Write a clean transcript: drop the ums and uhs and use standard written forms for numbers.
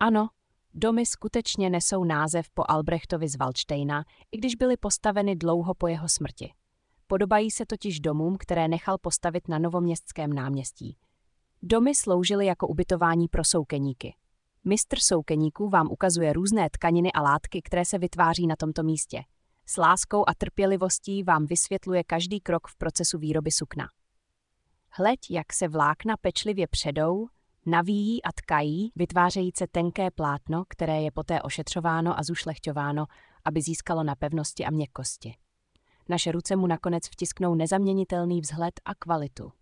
Ano, domy skutečně nesou název po Albrechtovi z Valdštejna, i když byly postaveny dlouho po jeho smrti. Podobají se totiž domům, které nechal postavit na Novoměstském náměstí. Domy sloužily jako ubytování pro soukeníky. Mistr soukeníků vám ukazuje různé tkaniny a látky, které se vytváří na tomto místě. S láskou a trpělivostí vám vysvětluje každý krok v procesu výroby sukna. Hleď, jak se vlákna pečlivě předou, navíjí a tkají, vytvářejíce tenké plátno, které je poté ošetřováno a zušlechťováno, aby získalo na pevnosti a měkkosti. Naše ruce mu nakonec vtisknou nezaměnitelný vzhled a kvalitu.